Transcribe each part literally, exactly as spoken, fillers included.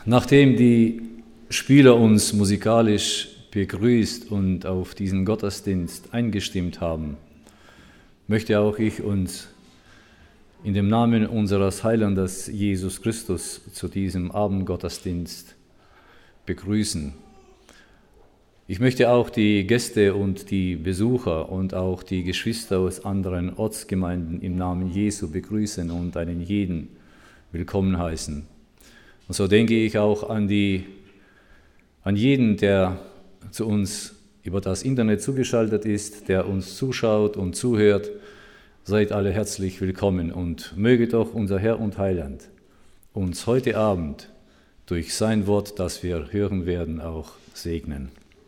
Nachdem die Spieler uns musikalisch begrüßt und auf diesen Gottesdienst eingestimmt haben, möchte auch ich uns in dem Namen unseres Heilandes Jesus Christus zu diesem Abendgottesdienst begrüßen. Ich möchte auch die Gäste und die Besucher und auch die Geschwister aus anderen Ortsgemeinden im Namen Jesu begrüßen und einen jeden willkommen heißen. Und so denke ich auch an, die, an jeden, der zu uns über das Internet zugeschaltet ist, der uns zuschaut und zuhört. Seid alle herzlich willkommen und möge doch unser Herr und Heiland uns heute Abend durch sein Wort, das wir hören werden, auch segnen.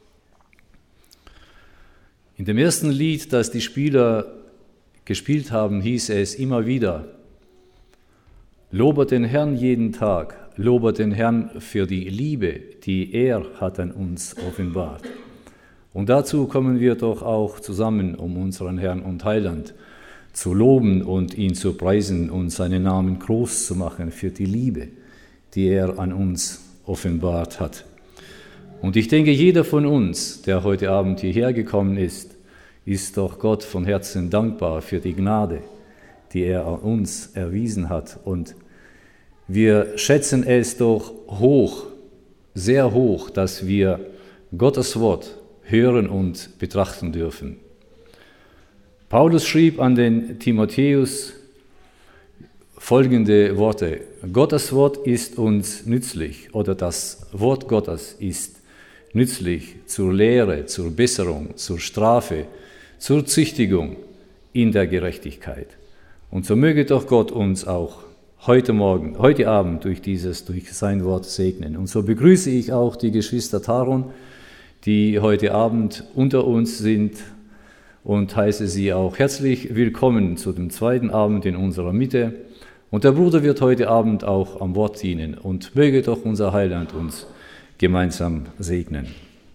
In dem ersten Lied, das die Spieler gespielt haben, hieß es immer wieder: Lobet den Herrn jeden Tag, lobet den Herrn für die Liebe, die er hat an uns offenbart. Und dazu kommen wir doch auch zusammen, um unseren Herrn und Heiland zu loben und ihn zu preisen und seinen Namen groß zu machen für die Liebe, die er an uns offenbart hat. Und ich denke, jeder von uns, der heute Abend hierher gekommen ist, ist doch Gott von Herzen dankbar für die Gnade, die er an uns erwiesen hat. Und wir schätzen es doch hoch, sehr hoch, dass wir Gottes Wort hören und betrachten dürfen. Paulus schrieb an den Timotheus folgende Worte: Gottes Wort ist uns nützlich, oder das Wort Gottes ist nützlich zur Lehre, zur Besserung, zur Strafe, zur Züchtigung in der Gerechtigkeit. Und so möge doch Gott uns auch heute Morgen, heute Abend durch dieses, durch sein Wort segnen. Und so begrüße ich auch die Geschwister Taron, die heute Abend unter uns sind, und heiße sie auch herzlich willkommen zu dem zweiten Abend in unserer Mitte. Und der Bruder wird heute Abend auch am Wort dienen, und möge doch unser Heiland uns gemeinsam segnen.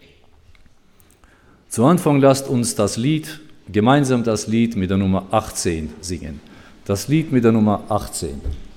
Zu Anfang lasst uns das Lied, gemeinsam das Lied mit der Nummer achtzehn singen. Das Lied mit der Nummer achtzehn.